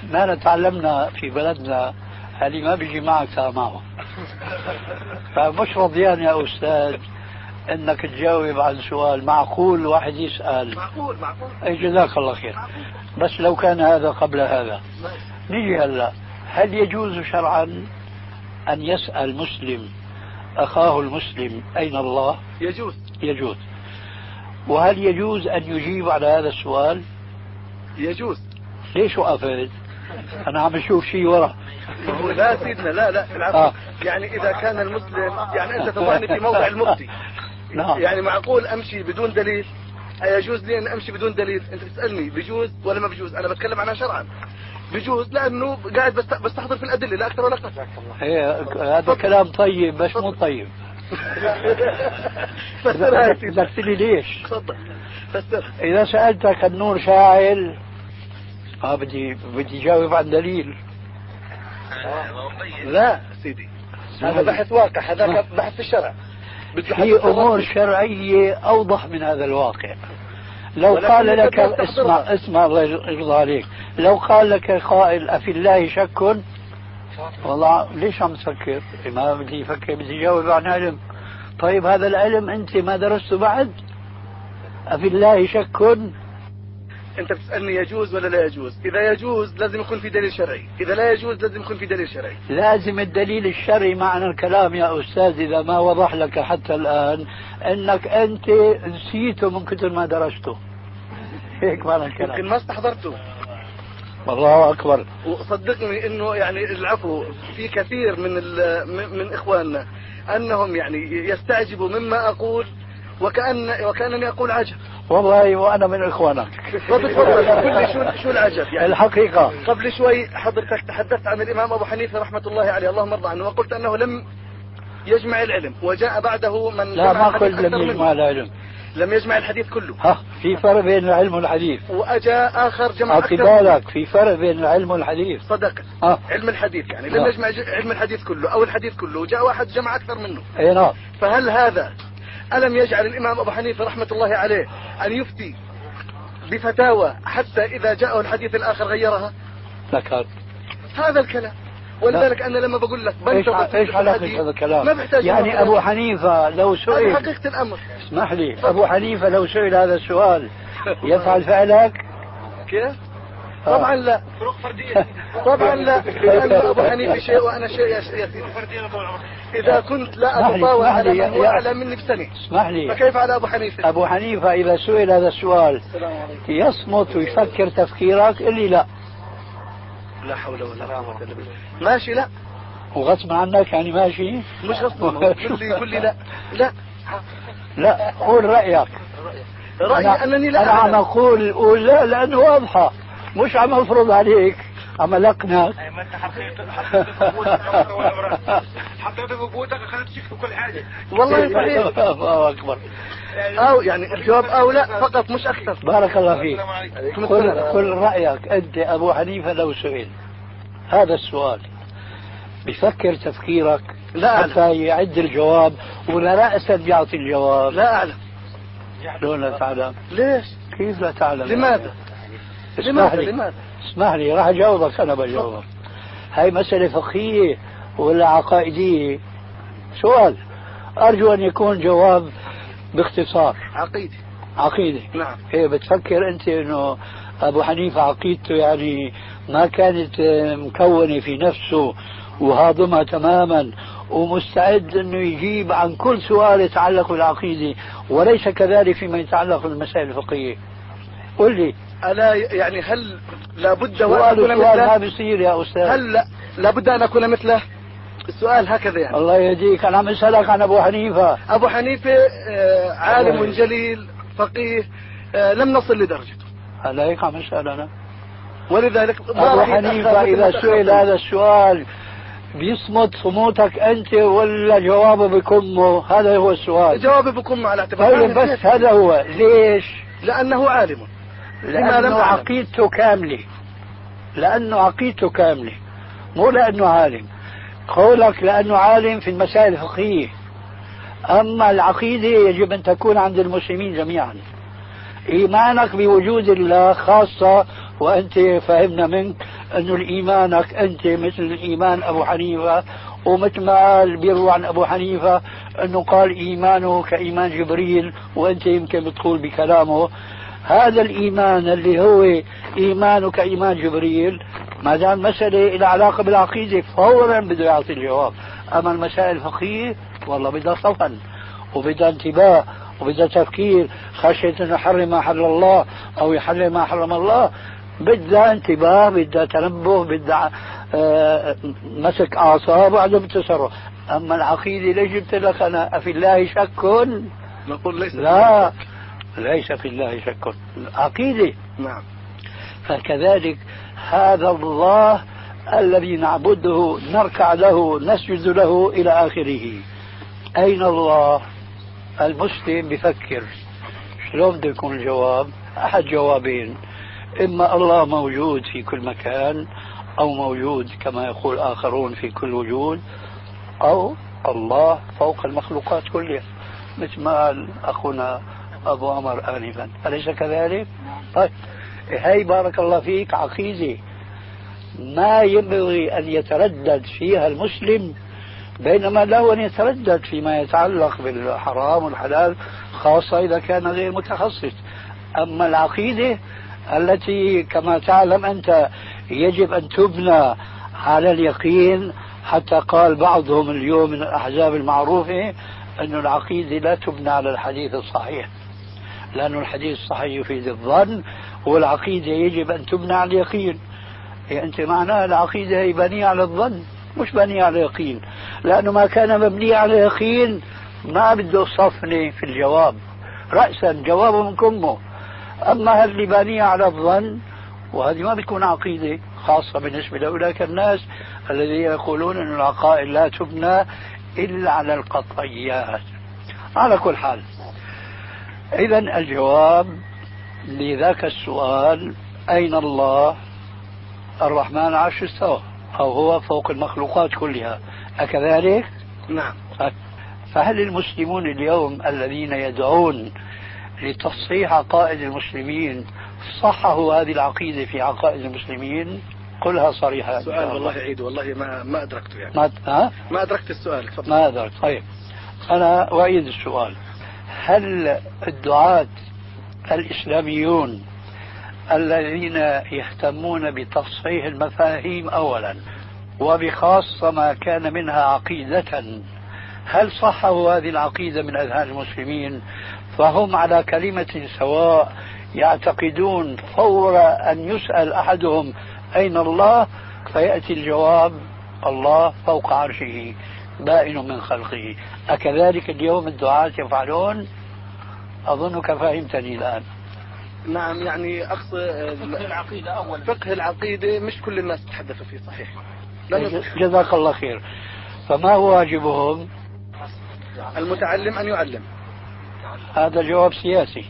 ما تعلمنا في بلدنا اللي ما بيجي معك معه. فمش رضيان يا أستاذ انك تجاوب عن سؤال معقول واحد يسأل. معقول اي جزاك الله خير. بس لو كان هذا قبل هذا نيجي هلا، هل يجوز شرعا ان يسأل مسلم اخاه المسلم اين الله؟ يجوز. وهل يجوز ان يجيب على هذا السؤال؟ يجوز. ليش وقفت؟ انا عم اشوف شيء ورا. لا سيدنا لا العفو. يعني اذا كان المسلم، يعني انت تضعني في موضع المفتي. نعم. يعني معقول امشي بدون دليل؟ يجوز لي ان امشي بدون دليل؟ انت تسالني بيجوز ولا ما بيجوز؟ انا بتكلم عنها شرعا. بيجوز لانه قاعد بستحضر في الادله لا اكثر ولا اقل. هذا كلام طيب بس مو طيب. فسرها يا بدك تقولي ليش؟ تفضل فسر. اذا سالتك النور شاعل بدي جاوب عن دليل. لا سيدي، هذا بحث واقع، هذاك بحث في الشرع. في امور شرعيه اوضح من هذا الواقع. لو قال لك اسمع الله يرضى عليك، لو قال لك قائل افي الله شك، والله ليش عم تفكر؟ ما بدي يفكر، بدي يجاوب عن علم. طيب هذا العلم انت ما درسته بعد؟ افي الله شك. انت بتسألني يجوز ولا لا يجوز؟ اذا يجوز لازم يكون في دليل شرعي، اذا لا يجوز لازم يكون في دليل شرعي. لازم الدليل الشرعي معنى الكلام يا استاذ. اذا ما وضح لك حتى الان انك انت نسيته من كثر ما درسته، هيك معنى الكلام. يمكن ما استحضرته. الله اكبر. وصدقني انه يعني العفو في كثير من اخواننا انهم يعني يستعجبوا مما اقول وكأنني اقول عجب. والله وانا من اخوانك. تفضل قل لي شو العجب يعني. الحقيقه قبل شوي حضرتك تحدثت عن الامام ابو حنيفه رحمه الله عليه، اللهم ارضى عنه، وقلت انه لم يجمع العلم وجاء بعده من لا ما قلت لم يجمع العلم، لم يجمع الحديث كله. في فرق بين العلم والحديث. واجا اخر جمع اكثر. بالك في فرق بين العلم والحديث. صدق. علم الحديث يعني لم يجمع علم الحديث كله او الحديث كله، وجاء واحد جمع اكثر منه. اي نعم. فهل هذا ألم يجعل الإمام أبو حنيفة رحمة الله عليه أن يفتي بفتاوى حتى إذا جاءه الحديث الآخر غيرها؟ ذكرت هذا الكلام. ولذلك أنا لما بقول لك ايش علاقة هذا الكلام؟ ما بحتاج يعني أبو حنيفة لو سئل، هذه حقيقة الأمر. اسمح لي، أبو حنيفة لو سئل هذا السؤال يفعل فعلك؟ كيف؟ طبعا لا. طبعا لا، لأن أبو حنيفة شيء وأنا شيء يا سيدي. إذا كنت لا أتطاول على من هو أعلى مني بسنة، اسمح لي، فكيف على أبو حنيفة؟ أبو حنيفة إذا سئل هذا السؤال يصمت ويفكر تفكيرك اللي لا حول ولا قوة إلا بالله. ماشي لا، وغصب عنك يعني ماشي؟ مش غصب. قل لي لا قول رأيك. رأيي أنني لا أنا عم أقول لا لأنه واضحة، مش عم أفرض عليك، عم ألقنك. ما أنت حطيت ببوتك أخذت شيك في كل حاجة. والله صحيح. الله أكبر. أو يعني الجواب أو لا فقط مش أكثر. بارك الله فيك. قل رأيك أنت. أبو حنيفة لو سئل هذا السؤال بفكر تفكيرك لا حتى يعد الجواب ولا رأسا بيعطي الجواب؟ لا أعلم. لو لا تعلم. ليش؟ كيف لا تعلم؟ لماذا؟ اسمح لي راح أجاوبك. أنا بجاوبك. هاي مسألة فقهية ولا عقائدية؟ سؤال أرجو أن يكون جواب باختصار. عقيدة. نعم. هي بتفكر أنت إنه أبو حنيفة عقيدته يعني ما كانت مكونة في نفسه وهاضمها تماما ومستعد أنه يجيب عن كل سؤال يتعلق بالعقيدة، وليس كذلك فيما يتعلق بالمسائل الفقهية. قل لي ألا يعني هل لابد أن أكون مثله؟ ما بيصير يا أستاذ. هل لابد أن أكون مثله؟ السؤال هكذا يعني. الله يهديك. أنا عم أسألك عن أبو حنيفة. أبو حنيفة عالم جليل فقيه، لم نصل لدرجته. هلا هيك عم أسأل أنا. ولذلك أبو حنيفة إذا سئل هذا السؤال بيصمت صموتك أنت ولا جوابه بكمه؟ هذا هو السؤال. جوابه بكمه على اعتبار. طيب بس هذا هو. ليش؟ لأنه عالم. لأنه عقيدته كاملة. لأنه عقيدته كاملة، مو لأنه عالم. قولك لأنه عالم في المسائل الفقهية، أما العقيدة يجب أن تكون عند المسلمين جميعا. إيمانك بوجود الله خاصة، وأنت فهمنا منك أنه الإيمانك أنت مثل إيمان أبو حنيفة، ومثل ما بيروى عن أبو حنيفة أنه قال إيمانه كإيمان جبريل، وأنت يمكن بتقول بكلامه هذا الإيمان اللي هو إيمانه كإيمان جبريل. ما دام مسألة إلى علاقة بالعقيدة فورا بده يعطي الجواب. أما المسائل الفقهية والله بدها صفن وبدها انتباه وبدها تفكير، خشية أن يحرم ما حل الله أو يحرم ما حرم الله، بدها انتباه، بدها تنبه، بدها مسك أعصاب وعدم التصرف. أما العقيدة ليش جبت لك أنا أفي الله شك؟ نقول ليس لا، ليس في الله شك، عقيدة. نعم. فكذلك هذا الله الذي نعبده نركع له نسجد له إلى آخره. أين الله؟ المسلم بفكر شلون بده يكون الجواب؟ أحد جوابين: إما الله موجود في كل مكان، أو موجود كما يقول آخرون في كل وجود، أو الله فوق المخلوقات كلها مثل ما قال أخونا أبو عمر آنفا. أليس كذلك؟ طيب، هاي بارك الله فيك عقيدة ما ينبغي أن يتردد فيها المسلم، بينما له أن يتردد فيما يتعلق بالحرام والحلال، خاصة إذا كان غير متخصص. أما العقيدة التي كما تعلم أنت يجب أن تبنى على اليقين، حتى قال بعضهم اليوم من الأحزاب المعروفة أن العقيدة لا تبنى على الحديث الصحيح، لأن الحديث الصحيح يفيد الظن، والعقيدة يجب أن تبنى على اليقين. أنت معناها العقيدة هي بنية على الظن مش بنية على اليقين، لأنه ما كان مبني على اليقين ما بده صفني في الجواب، رأسا جوابه من كمه. أما اللي بنية على الظن وهذه ما بتكون عقيدة، خاصة بالنسبة لأولئك الناس الذين يقولون أن العقائد لا تبنى إلا على القطعيات. على كل حال، إذا الجواب لذاك السؤال أين الله؟ الرحمن عرش استوى، أو هو فوق المخلوقات كلها، أكذلك؟ نعم. فهل المسلمون اليوم الذين يدعون لتصحيح عقائد المسلمين صححوا هذه العقيدة في عقائد المسلمين؟ قلها صريحة. سؤال والله عيد، والله ما أدركته يعني. ما أدركت السؤال. ما أدركت. طيب أنا أعيد السؤال: هل الدعاة الإسلاميون الذين يهتمون بتصحيح المفاهيم أولا وبخاصة ما كان منها عقيدة، هل صحوا هذه العقيدة من أذهان المسلمين فهم على كلمة سواء، يعتقدون فور أن يسأل أحدهم أين الله فيأتي الجواب الله فوق عرشه بائن من خلقه؟ أكذلك اليوم الدعاة يفعلون؟ أظنك فهمتني الآن. نعم، يعني أقصد فقه العقيدة أولا. فقه العقيدة مش كل الناس تحدث فيه صحيح. جزاك الله خير. فما هو واجبهم؟ المتعلم أن يعلم. هذا جواب سياسي.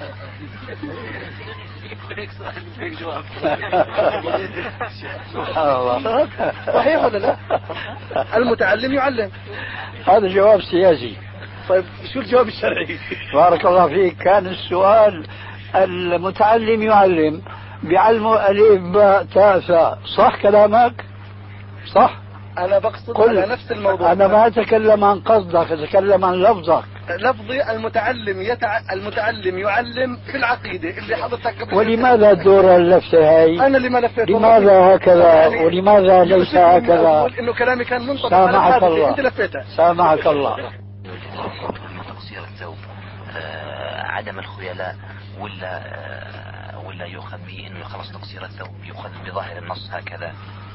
سبحان الله. صحيح ولا لا؟ المتعلم يعلم. هذا جواب سياسي. طيب شو الجواب الشرعي؟ بارك الله فيك. كان السؤال المتعلم يعلم، بعلمه ألف باء تاء ثاء، صح كلامك؟ صح؟ أنا بقصد على نفس الموضوع. أنا ما أتكلم عن قصدك، أتكلم عن لفظك. لفظي المتعلم يعلم في العقيدة اللي حضرتك قبل. ولماذا الدور اللفة هاي؟ أنا اللي ما لفيت. لماذا هكذا يعني ولماذا ليس هكذا؟ أقول إنه كلامي كان منطبق على هذا، أنت لفيتها. سامحك الله. تقصير الثوب، عدم الخيلاء، ولا يؤخذ به انه خلص تقصير الثوب يؤخذ بظاهر النص هكذا؟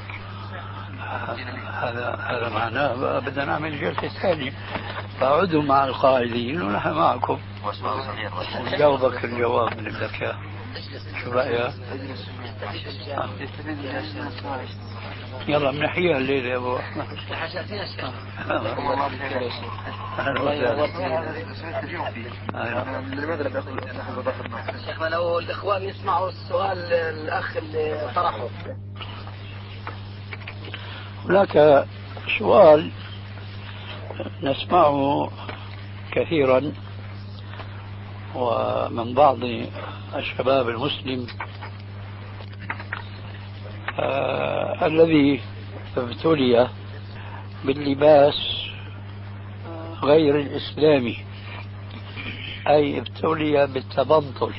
هذا معناه بدنا نعمل جلسة ثانية، فأعودوا مع القائلين ونحن معكم ونجاوبك الجواب من بدك. شو رأيك؟ يلا منحيها الليلة يا أبو أحمد. لماذا لم يقل شيخنا لو الإخوان يسمعوا السؤال الأخ اللي طرحه. هناك سؤال نسمعه كثيرا ومن بعض الشباب المسلم، الذي ابتلي باللباس غير الإسلامي، أي ابتلي بالتبنطل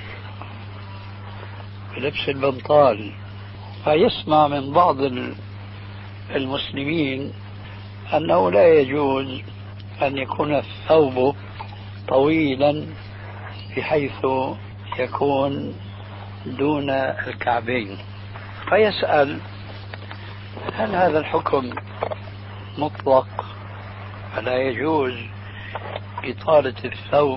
بلبس البنطال، فيسمع من بعض المسلمين أنه لا يجوز أن يكون الثوب طويلا بحيث يكون دون الكعبين، فيسأل هل هذا الحكم مطلق فلا يجوز إطالة الثوب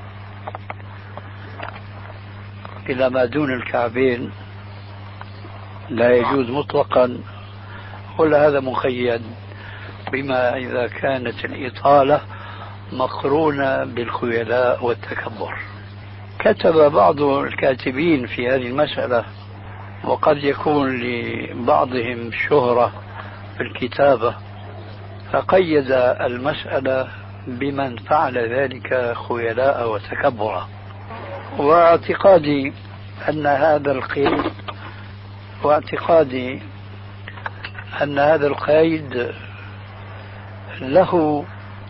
إلى ما دون الكعبين لا يجوز مطلقا، ولا هذا مقيد بما إذا كانت الإطالة مقرونة بالخيلاء والتكبر؟ كتب بعض الكاتبين في هذه المسألة، وقد يكون لبعضهم شهرة في الكتابة، فقيد المسألة بمن فعل ذلك خيلاء وتكبرا. واعتقادي أن هذا القيد له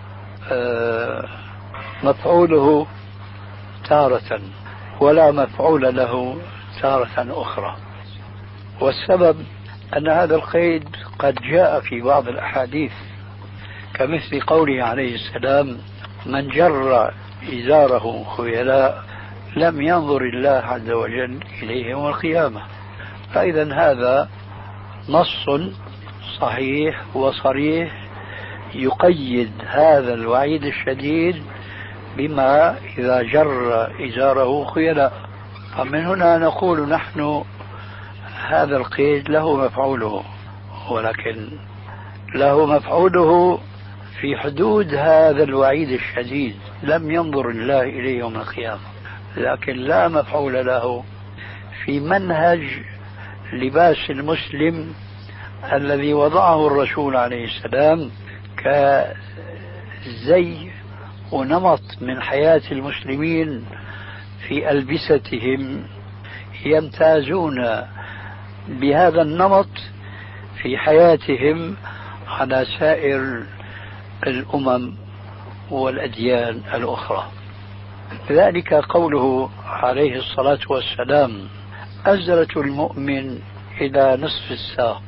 مفعوله تارة ولا مفعول له تارة أخرى، والسبب أن هذا القيد قد جاء في بعض الأحاديث كمثل قوله عليه السلام: من جر إزاره خيلاء لم ينظر الله عز وجل إليه يوم القيامة. فإذا هذا نص صحيح وصريح يقيد هذا الوعيد الشديد بما إذا جر إزاره خيلاء. فمن هنا نقول نحن هذا القيد له مفعوله، ولكن له مفعوله في حدود هذا الوعيد الشديد، لم ينظر الله إليه يوم القيامة، لكن لا مفعول له في منهج لباس المسلم الذي وضعه الرسول عليه السلام كزي ونمط من حياة المسلمين في ألبستهم، يمتازون بهذا النمط في حياتهم على سائر الأمم والأديان الأخرى. ذلك قوله عليه الصلاة والسلام: أزرة المؤمن إلى نصف الساق،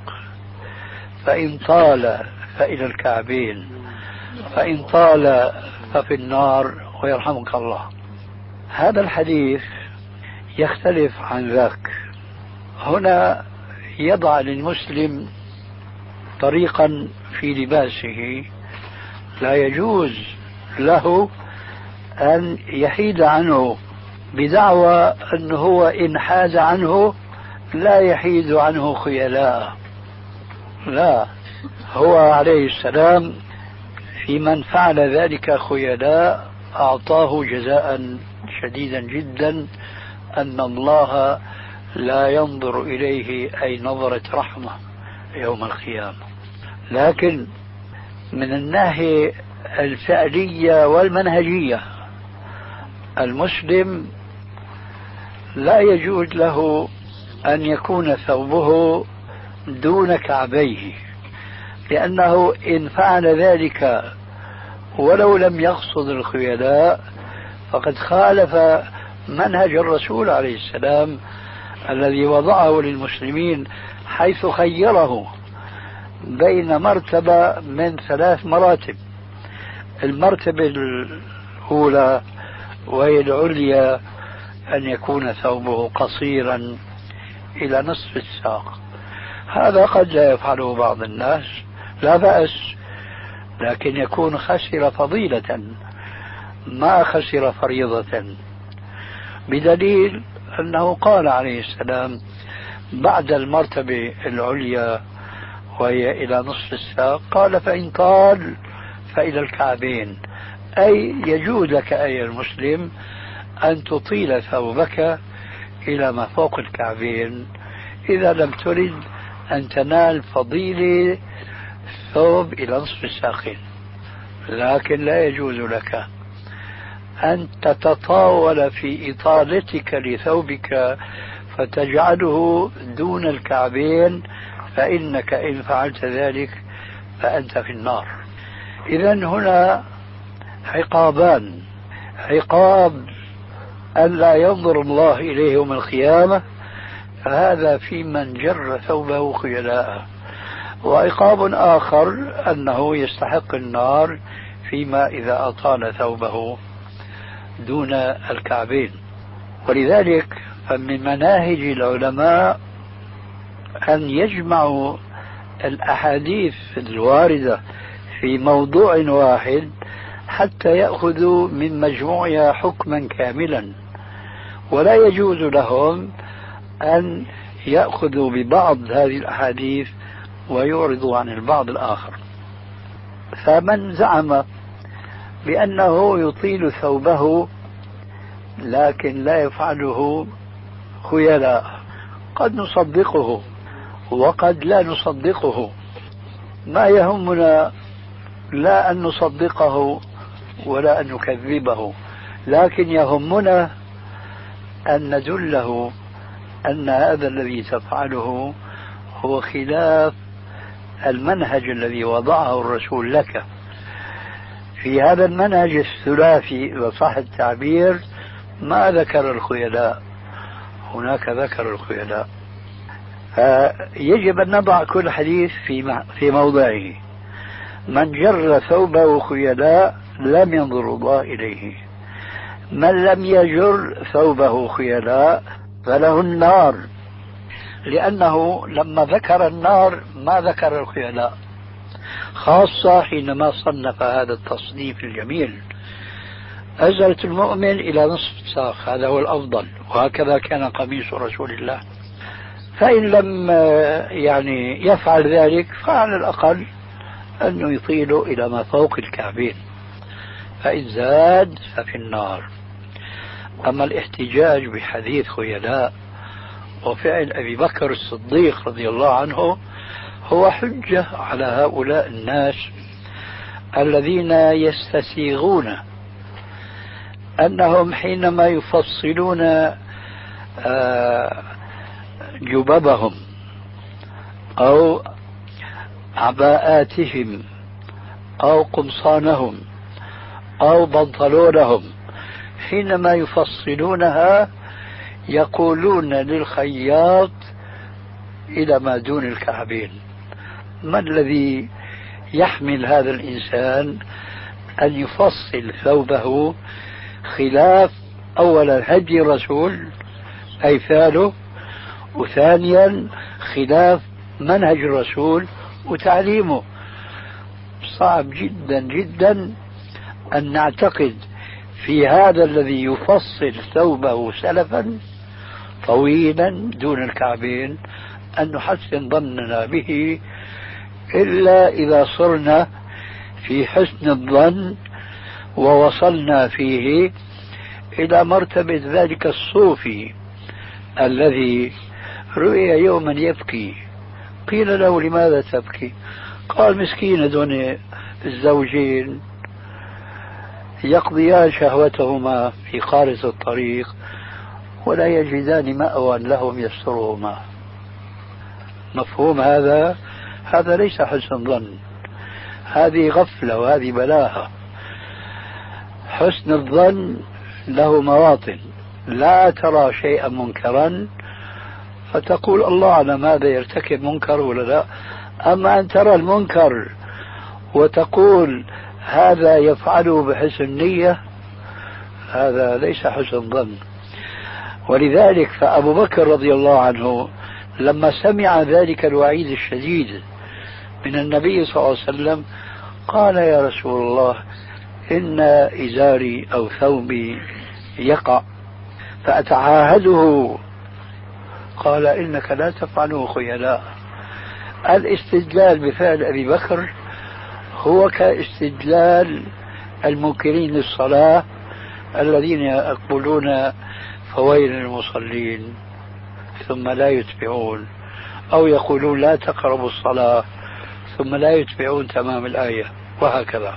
فإن طال فإلى الكعبين، فإن طال ففي النار ويرحمك الله. هذا الحديث يختلف عن ذاك. هنا يضع للمسلم طريقا في لباسه لا يجوز له أن يحيد عنه بدعوى أنه هو إن حاد عنه لا يحيد عنه خيلاء. لا، هو عليه السلام في من فعل ذلك خيلاء أعطاه جزاء شديدا جدا، أن الله لا ينظر إليه أي نظرة رحمة يوم القيامة. لكن من الناحية الفعلية والمنهجية المسلم لا يجوز له أن يكون ثوبه دون كعبيه، لأنه إن فعل ذلك ولو لم يقصد الخيلاء فقد خالف منهج الرسول عليه السلام الذي وضعه للمسلمين، حيث خيره بين مرتبة من 3 مراتب. المرتبة الأولى وهي العليا أن يكون ثوبه قصيرا إلى نصف الساق، هذا قد لا يفعله بعض الناس، لا بأس، لكن يكون خسر فضيلة ما خسر فريضة، بدليل أنه قال عليه السلام بعد المرتبة العليا وهي إلى نصف الساق قال: فإن طال فإلى الكعبين، أي يجوز لك أيها المسلم أن تطيل ثوبك إلى ما فوق الكعبين إذا لم ترد أن تنال فضيلة الثوب إلى نصف الساقين. لكن لا يجوز لك أن تتطاول في إطالتك لثوبك فتجعله دون الكعبين، فإنك إن فعلت ذلك فأنت في النار. إذن هنا عقابان: عقاب ألا ينظر الله إليه يوم القيامة، فهذا في من جر ثوبه خيلاء، وعقاب آخر أنه يستحق النار فيما إذا أطال ثوبه دون الكعبين. ولذلك فمن مناهج العلماء أن يجمعوا الأحاديث الواردة في موضوع واحد حتى يأخذوا من مجموعها حكما كاملا، ولا يجوز لهم أن يأخذوا ببعض هذه الأحاديث ويعرضوا عن البعض الآخر. فمن زعم بأنه يطيل ثوبه لكن لا يفعله خيلاء، قد نصدقه وقد لا نصدقه، ما يهمنا لا أن نصدقه ولا أن نكذبه، لكن يهمنا أن ندله أن هذا الذي تفعله هو خلاف المنهج الذي وضعه الرسول لك. في هذا المنهج الثلاثي وصح التعبير ما ذكر الخيلاء، هناك ذكر الخيلاء. فيجب أن نضع كل حديث في موضعه. من جر ثوبه خيلاء لم ينظر الله إليه، من لم يجر ثوبه خيلاء فله النار، لأنه لما ذكر النار ما ذكر الخيلاء، خاصة حينما صنف هذا التصنيف الجميل: أزرة المؤمن إلى نصف الساق، هذا هو الأفضل، وهكذا كان قميص رسول الله. فإن لم يفعل ذلك فعلى الأقل أنه يطيل إلى ما فوق الكعبين، فإن زاد ففي النار. أما الاحتجاج بحديث خيلاء وفعل أبي بكر الصديق رضي الله عنه هو حجة على هؤلاء الناس الذين يستسيغون أنهم حينما يفصلون جببهم أو عباءاتهم أو قمصانهم أو بنطلونهم، حينما يفصلونها يقولون للخياط إلى ما دون الكعبين. ما الذي يحمل هذا الإنسان أن يفصل ثوبه خلاف أولا هدي الرسول أي فعله، وثانيا خلاف منهج الرسول وتعليمه؟ صعب جدا جدا أن نعتقد في هذا الذي يفصل ثوبه سلفا طويلا دون الكعبين أن نحسن ظننا به، إلا إذا صرنا في حسن الظن ووصلنا فيه إلى مرتبة ذلك الصوفي الذي رؤي يوما يبكي، قيل له: لماذا تبكي؟ قال: مسكين دون الزوجين يقضيان شهوتهما في قارة الطريق ولا يجدان مأوى لهم يسترهما. مفهوم هذا؟ هذا ليس حسن ظن، هذه غفلة وهذه بلاهة. حسن الظن له مواطن، لا ترى شيئا منكرا فتقول الله أعلم هذا يرتكب منكر ولا لا، أما أن ترى المنكر وتقول هذا يفعله بحسن نية، هذا ليس حسن ظن. ولذلك فأبو بكر رضي الله عنه لما سمع ذلك الوعيد الشديد من النبي صلى الله عليه وسلم قال: يا رسول الله، إن إزاري أو ثوبي يقع فأتعاهده. قال: إنك لا تفعله خيلاء. الاستدلال بفعل أبي بكر هو كاستدلال المنكرين للصلاة الذين يقولون فويل للمصلين ثم لا يتبعون، أو يقولون لا تقربوا الصلاة ثم لا يتبعون تمام الآية، وهكذا.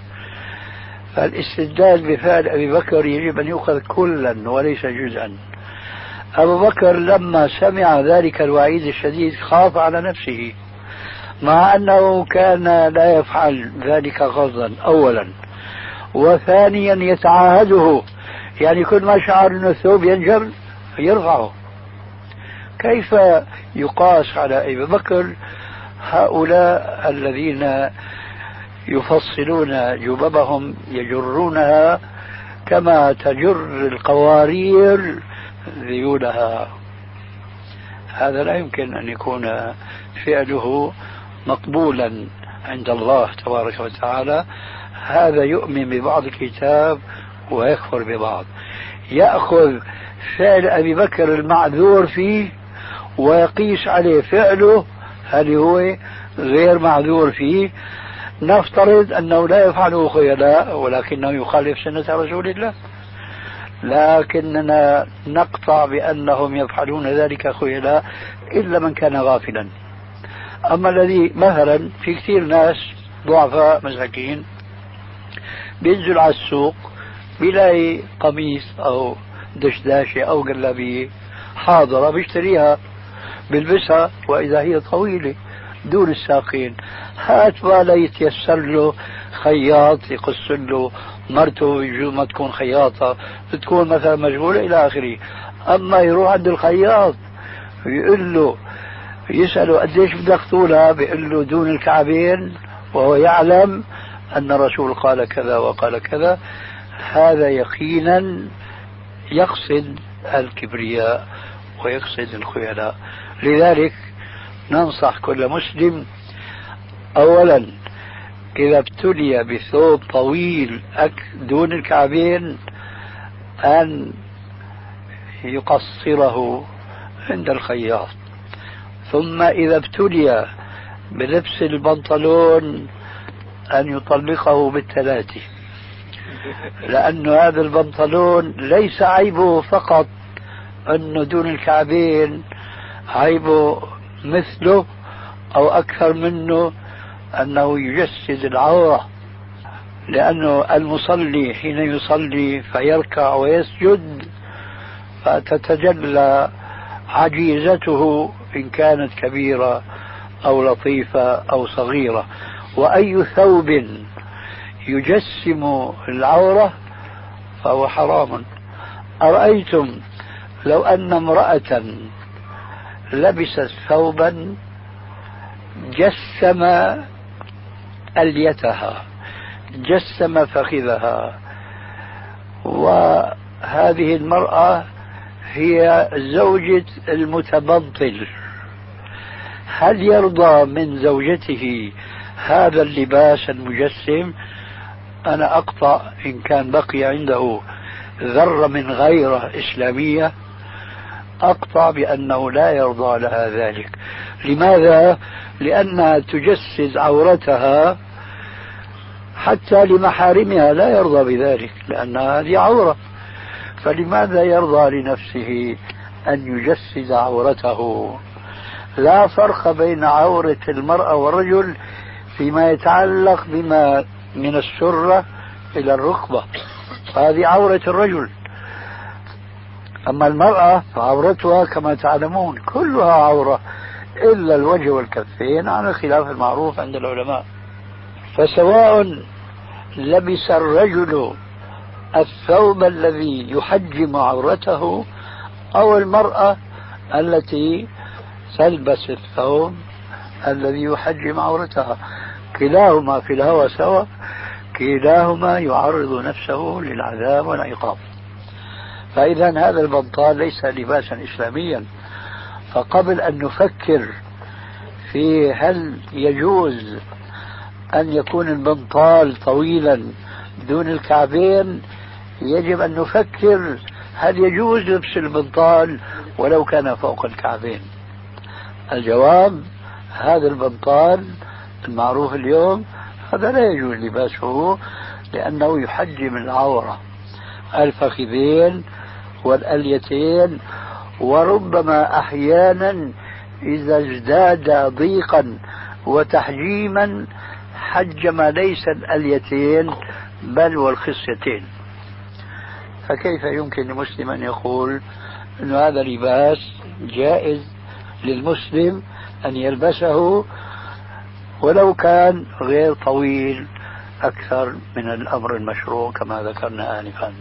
فالاستدلال بفعل أبي بكر يجب أن يؤخذ كلا وليس جزءا. أبو بكر لما سمع ذلك الوعيد الشديد خاف على نفسه، مع أنه كان لا يفعل ذلك غضا أولا، وثانيا يتعاهده، يعني كل ما شعر أن الثوب ينجل يرفعه. كيف يقاس على أبي بكر هؤلاء الذين يفصلون جببهم يجرونها كما تجر القوارير ذيولها؟ هذا لا يمكن أن يكون فعله مقبولا عند الله تبارك وتعالى. هذا يؤمن ببعض الكتاب ويكفر ببعض، يأخذ فعل أبي بكر المعذور فيه ويقيس عليه فعله هل هو غير معذور فيه. نفترض أنه لا يفعله خيلاء ولكنه يخالف سنة رسول الله، لكننا نقطع بأنهم يفعلون ذلك خيلاء إلا من كان غافلا. أما الذي مثلا في كثير ناس ضعفاء مساكين بينزل على السوق بيلاقي قميص أو دشداشة أو جلابية حاضرة بيشتريها بيلبسها، وإذا هي طويلة دون الساقين، هات بالا يتيسر له خياط يقص له مرته، يجوز ما تكون خياطة، تكون مثلا مشغولة إلى آخره. أما يروح عند الخياط يقول له يسأله قديش بدك طولها، بيقول له دون الكعبين، وهو يعلم أن الرسول قال كذا وقال كذا. هذا يقينا يقصد الكبرياء ويقصد الخيلاء. لذلك ننصح كل مسلم أولا إذا ابتلي بثوب طويل دون الكعبين أن يقصره عند الخياط، ثم إذا ابتلي بلبس البنطلون أن يطلقه بالثلاثة، لأن هذا البنطلون ليس عيبه فقط أنه دون الكعبين، عيبه مثله أو أكثر منه أنه يجسد العورة، لأنه المصلي حين يصلي فيركع ويسجد فتتجلى عجيزته إن كانت كبيرة أو لطيفة أو صغيرة. وأي ثوب يجسم العورة فهو حرام. أرأيتم لو أن امرأة لبست ثوبا جسم أليتها، جسم فخذها، وهذه المرأة هي زوجة المتبنطل، هل يرضى من زوجته هذا اللباس المجسم؟ أنا أقطع إن كان بقي عنده ذرة من غيرة إسلامية، أقطع بأنه لا يرضى لها ذلك. لماذا؟ لأنها تجسد عورتها حتى لمحارمها لا يرضى بذلك، لأن هذه عورة. فلماذا يرضى لنفسه أن يجسد عورته؟ لا فرق بين عورة المرأة والرجل فيما يتعلق بما من السرة إلى الركبة، هذه عورة الرجل. أما المرأة فعورتها كما تعلمون كلها عورة إلا الوجه والكفين على الخلاف المعروف عند العلماء. فسواء لبس الرجل الثوب الذي يحجم عورته أو المرأة التي تلبس الثوب الذي يحجم عورتها، كلاهما في الهوى سوا، كلاهما يعرض نفسه للعذاب والعقاب. فإذا هذا البنطال ليس لباسا إسلاميا. فقبل أن نفكر في هل يجوز أن يكون البنطال طويلا دون الكعبين، يجب أن نفكر هل يجوز لبس البنطال ولو كان فوق الكعبين. الجواب هذا البنطال المعروف اليوم هذا لا يجوز لباسه، لأنه يحجم العورة، الفخذين والأليتين، وربما أحيانا إذا ازداد ضيقا وتحجيما حجم ليس الأليتين بل والخصيتين. فكيف يمكن لمسلم أن يقول أن هذا لباس جائز للمسلم أن يلبسه ولو كان غير طويل أكثر من الأمر المشروع كما ذكرنا آنفا.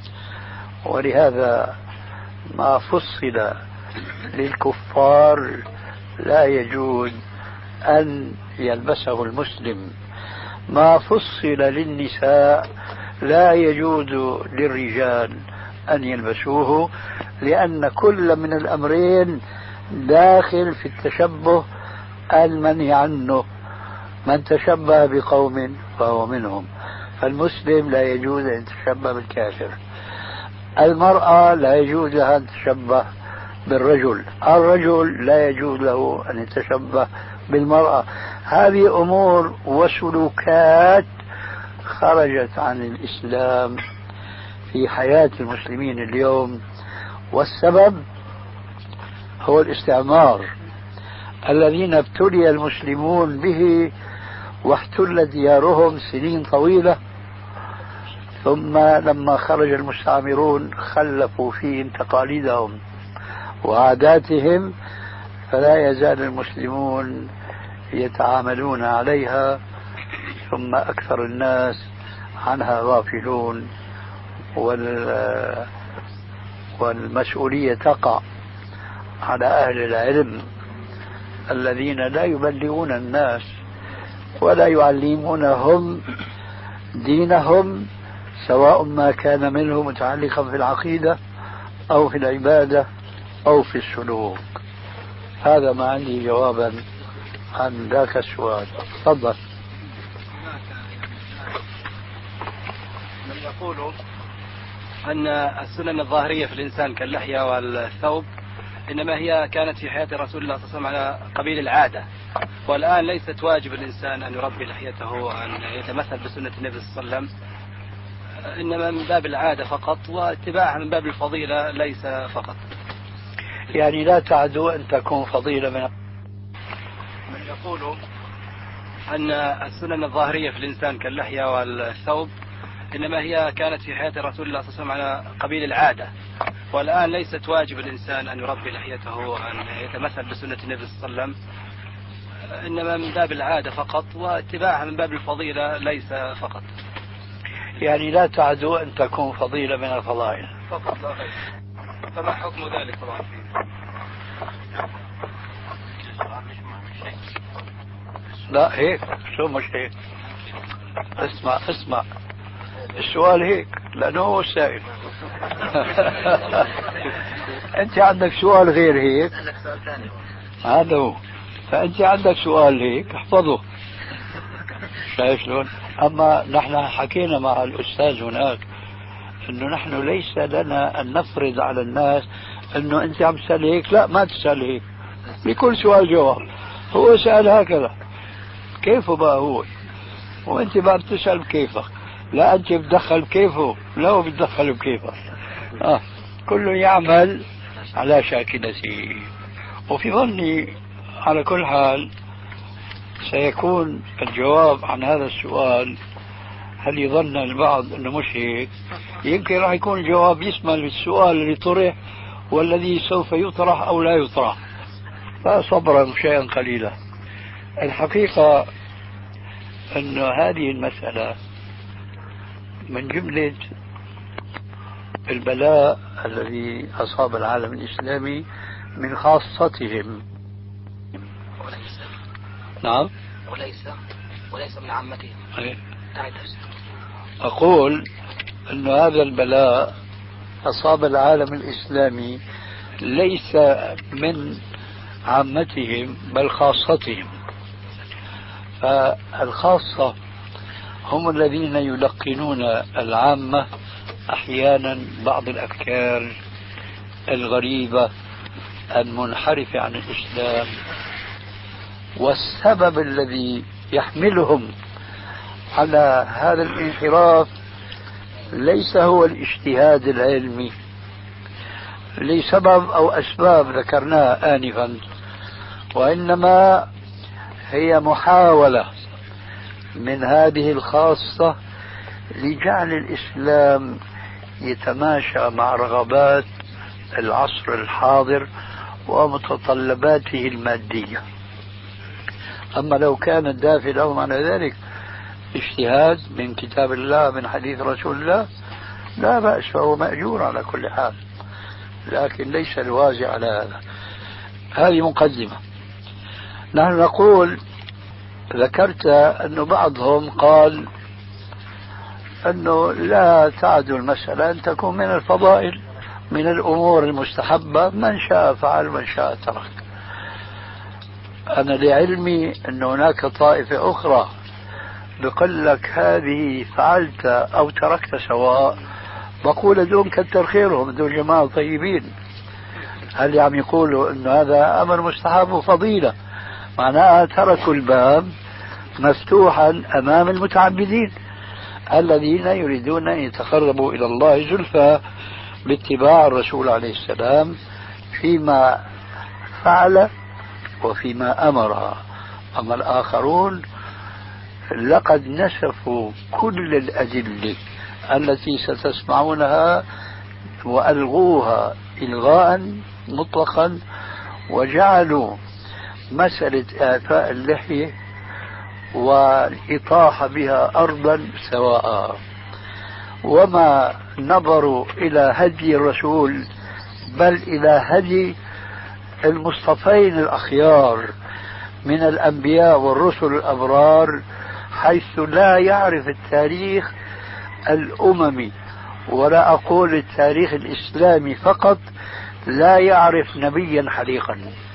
ولهذا ما فصل للكفار لا يجوز أن يلبسه المسلم، ما فصل للنساء لا يجوز للرجال أن يلبسوه، لأن كل من الأمرين داخل في التشبه المنهي عنه. من تشبه بقوم فهو منهم، فالمسلم لا يجوز أن يتشبه بالكافر. المرأة لا يجوز لها أن تتشبه بالرجل، الرجل لا يجوز له أن يتشبه بالمرأة. هذه أمور وسلوكات خرجت عن الإسلام في حياة المسلمين اليوم، والسبب هو الاستعمار الذين ابتلي المسلمون به واحتلت ديارهم سنين طويلة، ثم لما خرج المستعمرون خلفوا فيهم تقاليدهم وعاداتهم، فلا يزال المسلمون يتعاملون عليها، ثم أكثر الناس عنها غافلون، والمسؤولية تقع على أهل العلم الذين لا يبلغون الناس ولا يعلمونهم دينهم، سواء ما كان منه متعلقا في العقيدة أو في العبادة أو في السلوك. هذا ما عندي جوابا عن ذاك السؤال. تفضل. من يقول أن السنن الظاهرية في الإنسان كاللحية والثوب إنما هي كانت في حياة رسول الله صلى الله عليه وسلم على قبيل العادة، والآن ليست واجب الإنسان أن يربي لحيته وأن يتمثل بسنة النبي صلى الله عليه وسلم، إنما من باب العادة فقط، واتباعها من باب الفضيلة ليس فقط. يعني لا تعدو أن تكون فضيلة من يقول أن السنن الظاهرية في الإنسان كاللحية والثوب إنما هي كانت في حياة رسول الله صلى الله عليه وسلم على قبيل العادة، والآن ليست واجب الإنسان أن يربي لحيته وأن يتمثل بسنة النبي صلى الله عليه وسلم، إنما من باب العادة فقط، واتباعها من باب الفضيلة ليس فقط. يعني لا تعدو أن تكون فضيلة من الفضائل فقط لا غير. فما حكم ذلك طبعا فيه؟ لا هيك شو مش هيك. اسمع السؤال هيك لأنه هو السائل. أنت عندك سؤال غير هيك، هذا هو، فأنت عندك سؤال هيك احفظه. شايف شلون؟ أما نحن حكينا مع الأستاذ هناك أنه نحن ليس لنا أن نفرض على الناس أنه أنت عم تسأل هيك، لا ما تسأل هيك، لكل سؤال جواب. هو سأل هكذا، كيفه بقى هو، وأنت بقى بتسأل بكيفك، لا أنت بتدخل بكيفه، لا هو بتدخل بكيفك. كل يعمل على شاكلته. وفي ظني على كل حال سيكون الجواب عن هذا السؤال، هل يظن البعض أنه مش هيك، يمكن راح يكون الجواب يشمل السؤال اللي طرح والذي سوف يطرح أو لا يطرح، فصبرا شيئا قليلا. الحقيقة أن هذه المسألة من جملة البلاء الذي أصاب العالم الإسلامي من خاصتهم. نعم. وليس من عامتهم. أقول أن هذا البلاء أصاب العالم الإسلامي ليس من عامتهم بل خاصتهم. فالخاصة هم الذين يلقنون العامة أحيانا بعض الأفكار الغريبة المنحرفة عن الإسلام، والسبب الذي يحملهم على هذا الانحراف ليس هو الاجتهاد العلمي لسبب أو أسباب ذكرناها آنفا، وإنما هي محاولة من هذه الخاصة لجعل الإسلام يتماشى مع رغبات العصر الحاضر ومتطلباته المادية. أما لو كان الدافع له معنى ذلك اجتهاد من كتاب الله من حديث رسول الله لا بأس، فهو مأجور على كل حال، لكن ليس الواجب على هذا. هذه مقدمة. نحن نقول ذكرت أن بعضهم قال أنه لا تعد المسألة أن تكون من الفضائل، من الأمور المستحبة، من شاء فعل من شاء ترك. أنا لعلمي أن هناك طائفة أخرى بقول لك هذه فعلت أو تركت سواء، بقول دون كتر خيرهم، دول جماعة طيبين. هل عم يقولوا أن هذا أمر مستحب وفضيلة؟ معناها تركوا الباب مفتوحا أمام المتعبدين الذين يريدون أن يتقربوا إلى الله زلفى باتباع الرسول عليه السلام فيما فعل وفيما أمر. أما الآخرون لقد نسفوا كل الأدلة التي ستسمعونها وألغوها إلغاء مطلقا، وجعلوا مسألة إعفاء اللحية والإطاحة بها أرضا سواء، وما نظروا إلى هدي الرسول بل إلى هدي المصطفين الأخيار من الأنبياء والرسل الأبرار، حيث لا يعرف التاريخ الأممي ولا أقول التاريخ الإسلامي فقط، لا يعرف نبيا حليقا.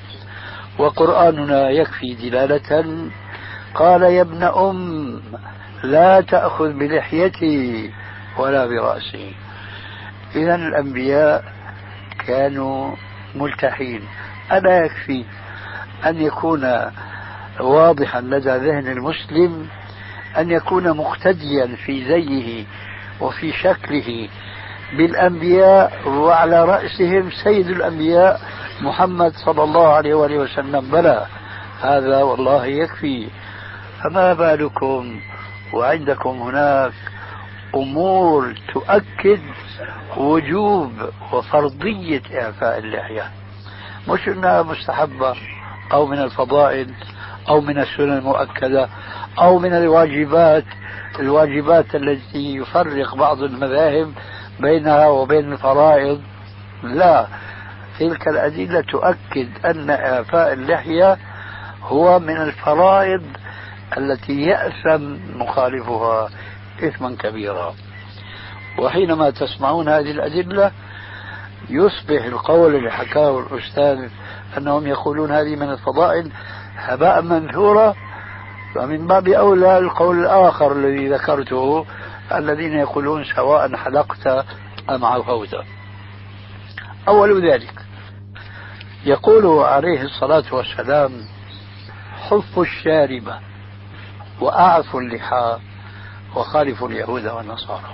وقرآننا يكفي دلالة. قال يا ابن أم لا تأخذ بلحيتي ولا برأسي. إذن الأنبياء كانوا ملتحين. ألا يكفي أن يكون واضحا لدى ذهن المسلم أن يكون مقتديا في زيه وفي شكله بالأنبياء، وعلى رأسهم سيد الأنبياء محمد صلى الله عليه وآله وسلم؟ بلى، هذا والله يكفي. فما بالكم وعندكم هناك أمور تؤكد وجوب وفرضية إعفاء اللحية، مش أنها مستحبة أو من الفضائل أو من السنن المؤكدة أو من الواجبات التي يفرق بعض المذاهب بينها وبين الفرائض. لا، تلك الأدلة تؤكد أن إعفاء اللحية هو من الفرائض التي يأثم مخالفها إثما كبيرا. وحينما تسمعون هذه الأدلة يصبح القول اللي حكاه الأستاذ أنهم يقولون هذه من الفضائل هباء منثورا، فمن باب أولى القول الآخر الذي ذكرته، الذين يقولون سواء حلقت أم عفوت. أول ذلك يقول عليه الصلاة والسلام حف الشاربة وأعفوا اللحى وخالفوا اليهود والنصارى.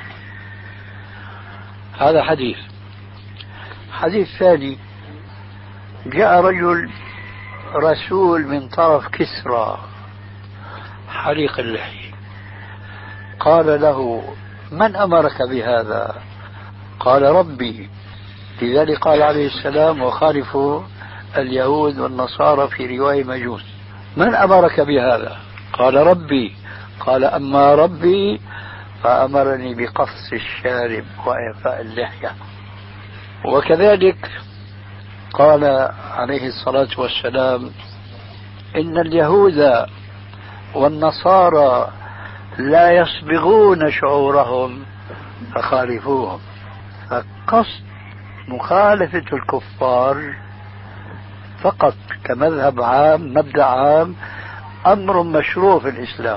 هذا حديث. حديث ثاني، جاء رجل رسول من طرف كسرى حليق اللحية، قال له من أمرك بهذا؟ قال ربي. لذلك قال عليه السلام وخالفوا اليهود والنصارى في رواية مجوس. من أمرك بهذا؟ قال ربي. قال أما ربي فأمرني بقص الشارب وإعفاء اللحية. وكذلك قال عليه الصلاة والسلام إن اليهود والنصارى لا يصبغون شعورهم فخالفوهم. فقصد مخالفة الكفار فقط كمذهب عام، مبدأ عام، أمر مشروع في الإسلام.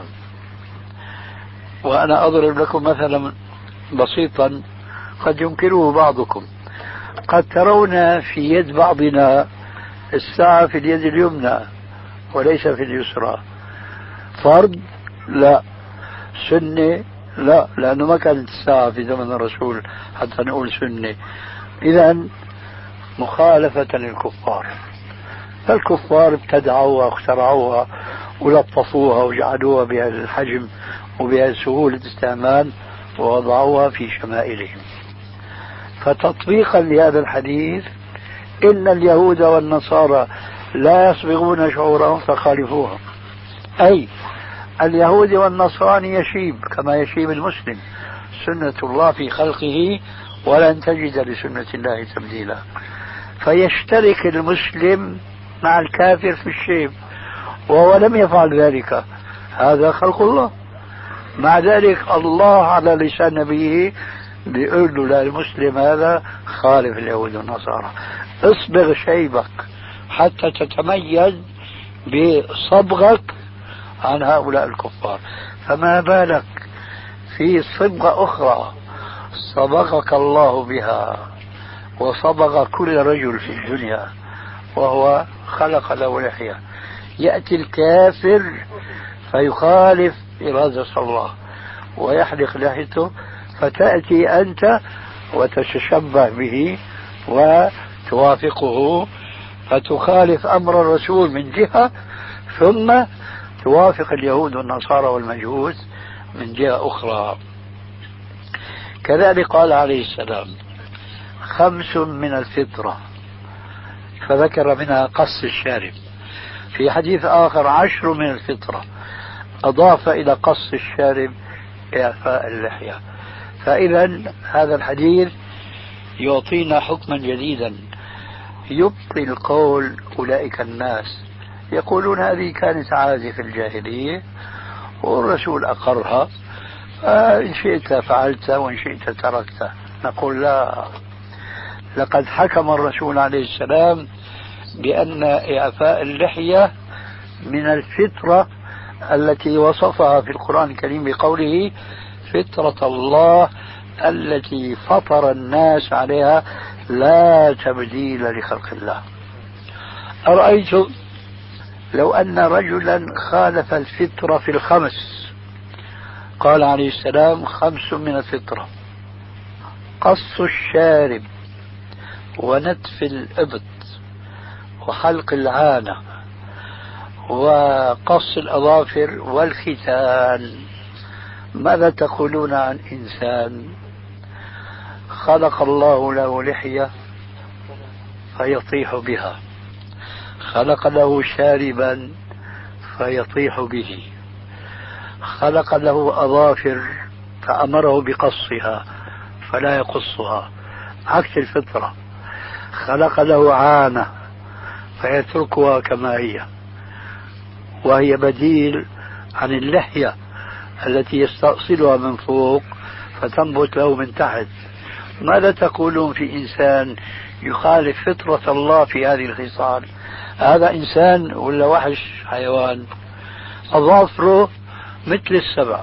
وأنا أضرب لكم مثلا بسيطا قد ينكره بعضكم. قد ترون في يد بعضنا الساعة في اليد اليمنى وليس في اليسرى. فرض؟ لا. سنة؟ لا، لأنه ما كانت الساعة في زمن الرسول حتى نقول سنة. إذن مخالفة للكفار. فالكفار ابتدعوها واخترعوها ولطفوها وجعلوها بهذا الحجم وبهذه سهولة استعمال ووضعوها في شمائلهم. فتطبيقا لهذا الحديث إن اليهود والنصارى لا يصبغون شعورهم فخالفوهم، أي اليهود والنصراني يشيب كما يشيب المسلم، سنة الله في خلقه ولن تجد لسنة الله تبديلا، فيشترك المسلم مع الكافر في الشيب وهو لم يفعل ذلك، هذا خلق الله. مع ذلك الله على لسان نبيه بيقول له للمسلم هذا خالف اليهود والنصارى، اصبغ شيبك حتى تتميز بصبغك عن هؤلاء الكفار. فما بالك في صبغة أخرى صبغك الله بها وصبغ كل رجل في الدنيا، وهو خلق له لحية. يأتي الكافر فيخالف إرادة الله ويحلق لحيته، فتأتي أنت وتتشبه به وتوافقه، فتخالف أمر الرسول من جهة، ثم توافق اليهود والنصارى والمجوس من جهة أخرى. كذلك قال عليه السلام 5 من الفطرة، فذكر منها قص الشارب. في حديث آخر 10 من الفطرة، أضاف إلى قص الشارب إعفاء اللحية. فإذا هذا الحديث يعطينا حكما جديدا يبطل قول أولئك الناس يقولون هذه كانت عادة في الجاهلية والرسول أقرها، إن شئت فعلت وإن شئت تركت. نقول لا، لقد حكم الرسول عليه السلام بأن إعفاء اللحية من الفطرة التي وصفها في القرآن الكريم بقوله فطرة الله التي فطر الناس عليها لا تبديل لخلق الله. أرأيتم لو أن رجلا خالف الفطرة في الخمس؟ قال عليه السلام 5 من الفطرة: قص الشارب ونتف الإبط وحلق العانة وقص الأظافر والختان. ماذا تقولون عن إنسان خلق الله له لحية فيطيح بها، خلق له شاربا فيطيح به، خلق له أظافر فأمره بقصها فلا يقصها عكس الفطرة، خلق له عانة فيتركها كما هي وهي بديل عن اللحية التي يستأصلها من فوق فتنبت له من تحت. ماذا تقولون في إنسان يخالف فطرة الله في هذه الخصال؟ هذا إنسان ولا وحش حيوان؟ أظافره مثل السبع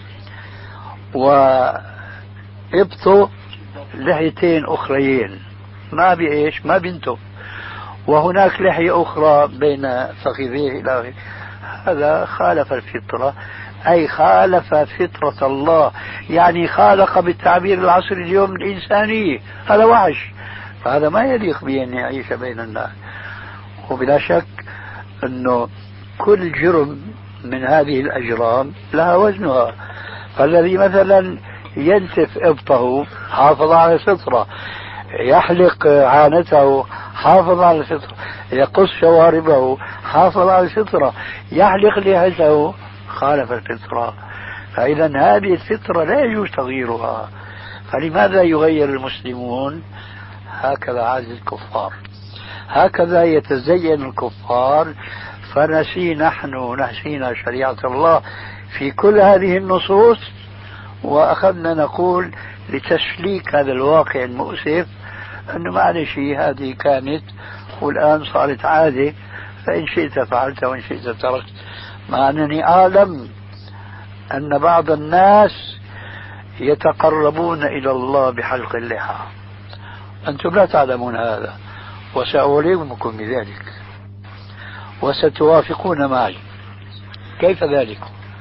وإبطه لحيتين أخريين ما بإيش ما بنته، وهناك لحية أخرى بين فخذيه إلى آخره. هذا خالف الفطرة، أي خالف فطرة الله، يعني خالق بالتعبير العصري اليوم الإنسانية. هذا وحش، فهذا ما يليق به أن يعيش بين الناس. وبلا شك أنه كل جرم من هذه الأجرام لها وزنها. فالذي مثلا ينتف إبطه حافظ على الفطرة، يحلق عانته حافظ على الفطرة، يقص شواربه حافظ على الفطرة، يحلق لحيته خالف الفطرة. فإذا هذه الفطرة لا يجوز تغييرها. فلماذا يغير المسلمون؟ هكذا عادة الكفار، هكذا يتزين الكفار. فنسينا شريعة الله في كل هذه النصوص، وأخذنا نقول لتسليك هذا الواقع المؤسف أنه معلش هذه كانت والآن صارت عادة، فإن شئت فعلت وإن شئت تركت. مع أنني أعلم أن بعض الناس يتقربون إلى الله بحلق اللحى، أنتم لا تعلمون هذا وسأعلمكم بذلك وستوافقون معي. كيف ذلك؟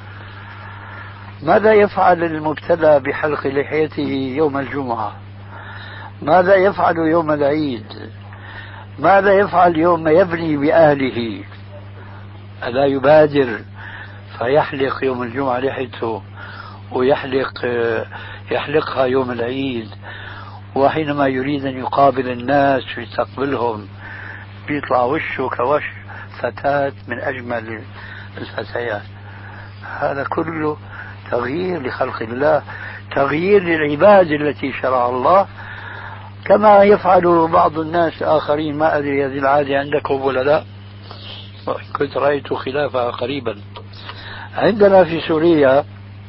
ماذا يفعل المبتلى بحلق لحيته يوم الجمعة؟ ماذا يفعل يوم العيد؟ ماذا يفعل يوم يبني بأهله؟ ألا يبادر فيحلق يوم الجمعة لحيته ويحلقها يوم العيد وحينما يريد أن يقابل الناس ويستقبلهم بيطلع وشه كوش فتاة من أجمل الفتيات. هذا كله تغيير لخلق الله، تغيير للعباد التي شرع الله، كما يفعل بعض الناس آخرين. ما أدري هذه العادة عندكم ولا لا، كنت رأيت خلافها قريبا. عندنا في سوريا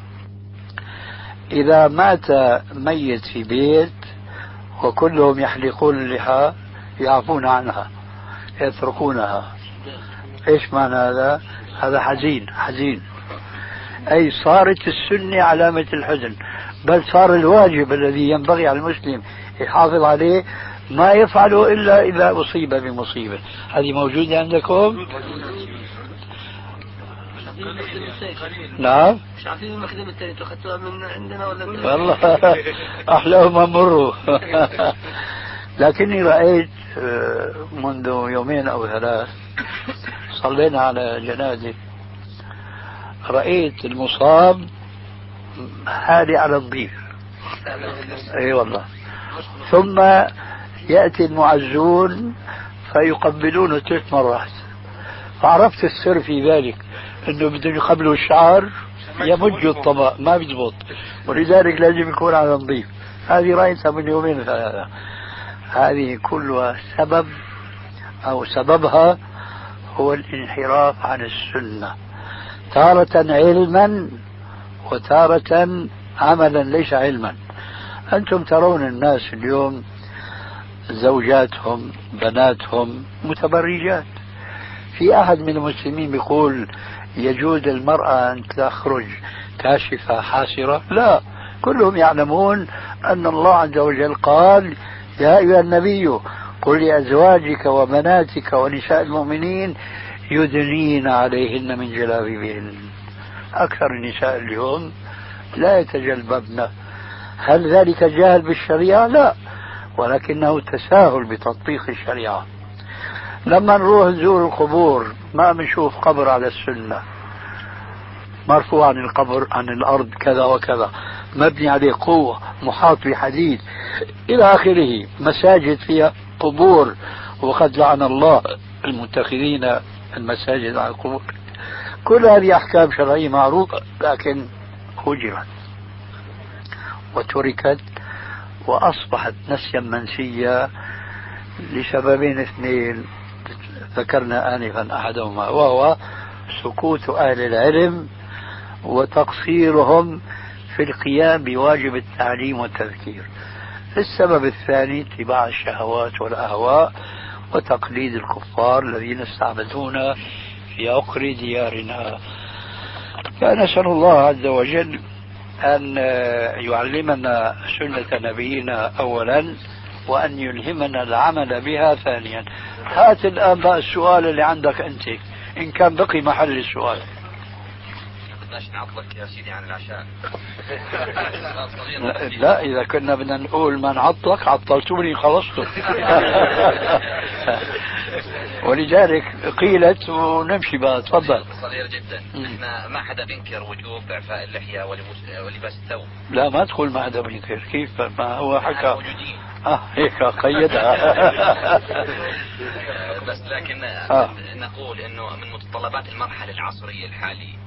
إذا مات ميت في بيت وكلهم يحلقون اللحى يعفون عنها يتركونها. إيش معنى هذا؟ هذا حزين، أي صارت السنة علامة الحزن، بل صار الواجب الذي ينبغي على المسلم يحافظ عليه ما يفعله إلا إذا أصيب بمصيبة. هذه موجودة عندكم؟ نعم. مش عارفين المخدم الثاني تأخذتها من عندنا ولا والله أحلاهم مروا. لكني رأيت منذ يومين أو ثلاث صلينا على جنازة، رأيت المصاب حالي على الضيف. اي والله. ثم يأتي المعزون فيقبلونه 3 مرات، فعرفت السر في ذلك، انه بدهم يقبلوا الشعر يمجوا الطبق ما بيضبط، ولذلك لازم يكون على نظيف. هذه رأيتها من يومين ثلاثة. هذه كلها سبب أو سببها هو الانحراف عن السنة، تارة علما وتارة عملا ليس علما. أنتم ترون الناس اليوم زوجاتهم بناتهم متبرجات. في أحد من المسلمين بيقول يجوز المرأة أن تخرج كاشفة حاسرة؟ لا، كلهم يعلمون أن الله عز وجل قال يا أيها النبي قل لأزواجك وبناتك ونساء المؤمنين يدنين عليهن من جلابيبهن. أكثر النساء اليوم لا يتجلببن. هل ذلك جاهل بالشريعة؟ لا، ولكنه تساهل بتطبيق الشريعة. لما نروح نزور القبور ما بنشوف قبر على السنة مرفوع عن القبر عن الأرض كذا وكذا، مبني عليه قوة، محاط بحديد إلى آخره. مساجد فيها قبور، وقد لعن الله المتخذين المساجد على القبور. كل هذه أحكام شرعية معروفة، لكن هجرت وتركت وأصبحت نسيا منسيا لسببين 2 ذكرنا آنفا أحدهما، وهو سكوت أهل العلم وتقصيرهم في القيام بواجب التعليم والتذكير. السبب الثاني اتباع الشهوات والأهواء وتقليد الكفار الذين استعبدونا في عقر ديارنا. فنسأل الله عز وجل أن يعلمنا سنة نبينا أولا، وأن يلهمنا العمل بها ثانيا. هات الآن بقى السؤال اللي عندك أنت، إن كان بقي محل السؤال. بدناش نعطلك يا سيدي عن العشاء. لا، إذا كنا بدنا نقول ما نعطلك عطلتوني خلصتوا. ولذلك قيلت ونمشي بقى. تفضل. صغير جدا. احنا ما حدا بينكر وجوب إعفاء اللحية ولباس الثوب. لا، ما تقول ما حدا بينكر. كيف ما هو حكى هيك قيدها. بس لكن نقول انه من متطلبات المرحلة العصرية الحالية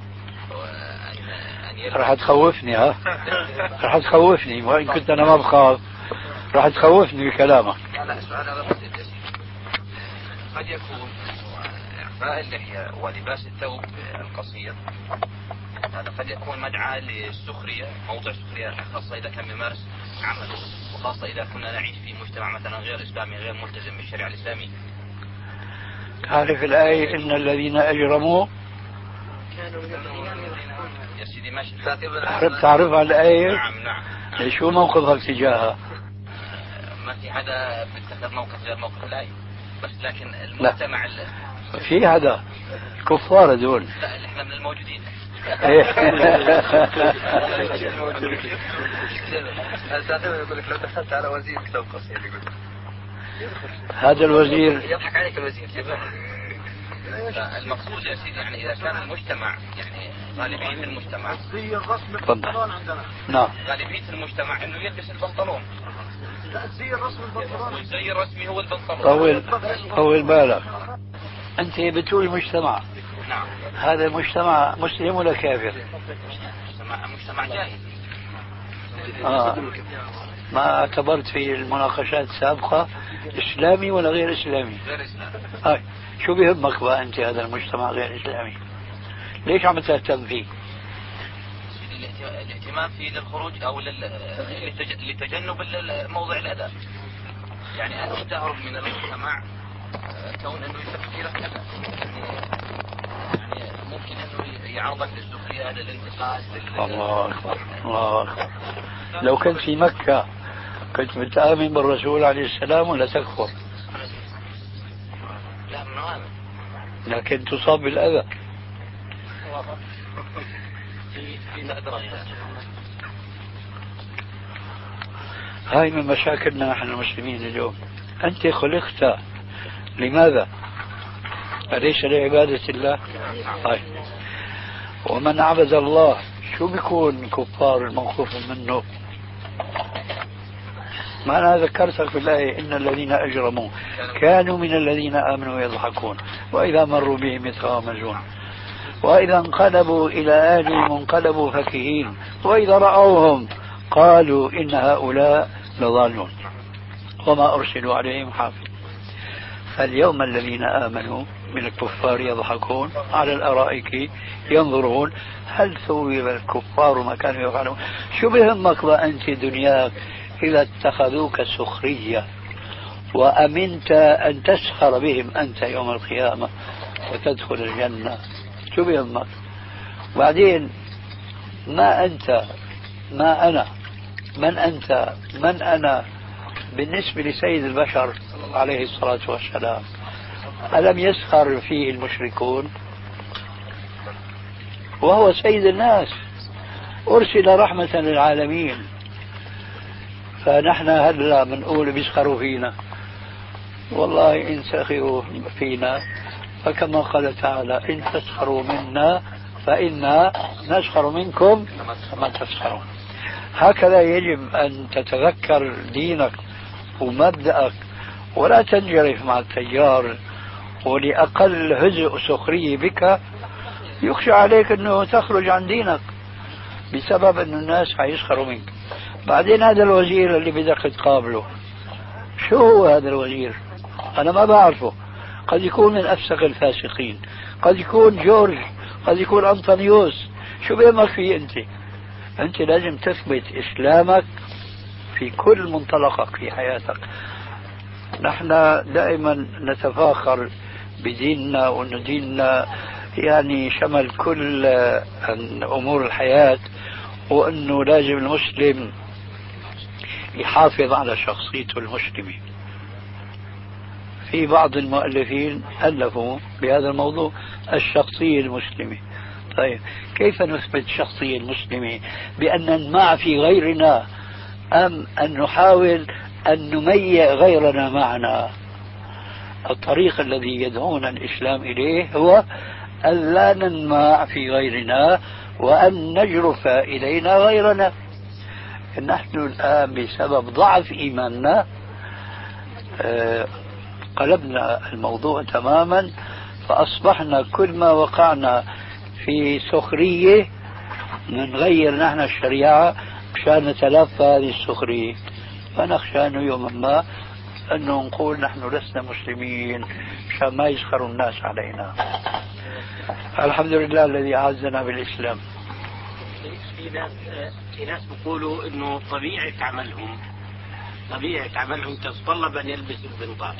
راح تخوفني. راح تخوفني، وإن كنت أنا ما بخاف راح تخوفني بكلامك. لا، سؤال هذا بسيط يا سيدي. قد يكون إعفاء اللحية ولباس الثوب القصير هذا قد يكون مدعاة للسخرية، موضع سخرية، خاصة إذا كان يمارس عمله، وخاصة إذا كنا نعيش في مجتمع مثلا غير إسلامي غير ملتزم بالشريعة الإسلامية. تعرف الآية إن الذين أجرموا يا سيدي ماشي. تعرفها الآية؟ نعم. شو موقفك تجاهها؟ ما في حدا بيتخذ موقف غير موقف الآية، بس لكن المجتمع في هذا كفار دول. لا، اللي احنا من الموجودين. يقول لك لو دخلت على وزير ثوب قصير يقول هذا الوزير يضحك عليك الوزير. المقصود يا سيدي يعني إذا كان المجتمع يعني غالبية المجتمع نعم غالبية المجتمع إنه يلبس البنطلون، الزي الرسمي البنطلون. والزي الرسمي هو البنطلون. طول بالك، أنت بتقول مجتمع. نعم. هذا المجتمع مسلم ولا كافر؟ مجتمع جاهلي. ما اعتبرت في المناقشات السابقة إسلامي ولا غير إسلامي؟ غير إسلامي. شو بيهمك بقى أنت هذا المجتمع غير إسلامي؟ ليش عم تهتم فيه؟ الاهتمام فيه للخروج أو لتجنب موضع الأذى. يعني أن تهرب من المجتمع كون أنه تفكيرك كذا. يعني ممكن أنه يعرضك للسخرية، للانتقاد. الله أكبر الله أكبر. لو كنت في مكة كنت بتآمن بالرسول عليه السلام ولا تكفر؟ لا من هذا. لكن تصاب بالأذى. هاي من مشاكلنا نحن المسلمين اليوم. أنت خلقت لماذا؟ أليس لعبادة الله؟ طيب. ومن عبد الله شو بيكون كفار الموقوف منه؟ ما أنا ذكرتك في الآية إن الذين أجرموا كانوا من الذين آمنوا يضحكون وإذا مروا بهم يتغامزون وإذا انقلبوا إلى أهلهم انقلبوا فكهين وإذا رأوهم قالوا إن هؤلاء لضالون وما أرسلوا عليهم حافظ. فاليوم الذين آمنوا من الكفار يضحكون على الأرائك ينظرون هل ثوب الكفار ما كانوا يفعلون. شو بهمك بقى أنت دنياك إذا اتخذوك سخرية وأمنت أن تسخر بهم أنت يوم القيامة وتدخل الجنة؟ شو بهمك؟ بعدين ما أنت ما أنا من أنت من أنا بالنسبة لسيد البشر عليه الصلاة والسلام؟ ألم يسخر فيه المشركون وهو سيد الناس أرسل رحمة للعالمين؟ فنحن هلا بنقول بيسخروا فينا. والله إن سخروا فينا فكما قال تعالى إن تسخروا منا فإنا نسخر منكم كما تسخرون. هكذا يجب أن تتذكر دينك ومبدأك ولا تنجرف مع التيار، ولأقل هزء سخرية بك يخشى عليك أنه تخرج عن دينك بسبب أن الناس حيسخروا منك. بعدين هذا الوزير اللي بدك تقابله شو هو هذا الوزير؟ أنا ما بعرفه، قد يكون من أفسق الفاسقين، قد يكون جورج، قد يكون أنطونيوس. شو بيهمك فيه أنت؟ أنت لازم تثبت إسلامك في كل منطلقك في حياتك. نحن دائما نتفاخر بديننا وأن ديننا يعني شمل كل أمور الحياة، وأنه لازم المسلم يحافظ على شخصيته المسلمة. في بعض المؤلفين ألفوا بهذا الموضوع الشخصية المسلمة. طيب كيف نثبت الشخصية المسلمة؟ بأن ننمع في غيرنا أم أن نحاول أن نميع غيرنا معنا؟ الطريق الذي يدعونا الإسلام إليه هو أن لا ننمع في غيرنا وأن نجرف إلينا غيرنا. نحن الآن بسبب ضعف إيماننا قلبنا الموضوع تماما، فأصبحنا كل ما وقعنا في سخرية نغير نحن الشريعة مشان نتلافى هذه السخرية. فنخشى أنه يوما ما أنه نقول نحن لسنا مسلمين مشان ما يسخروا الناس علينا. الحمد لله الذي أعزنا بالإسلام. في ناس بيقولوا انه طبيعة عملهم تتطلب ان يلبسوا البنطال.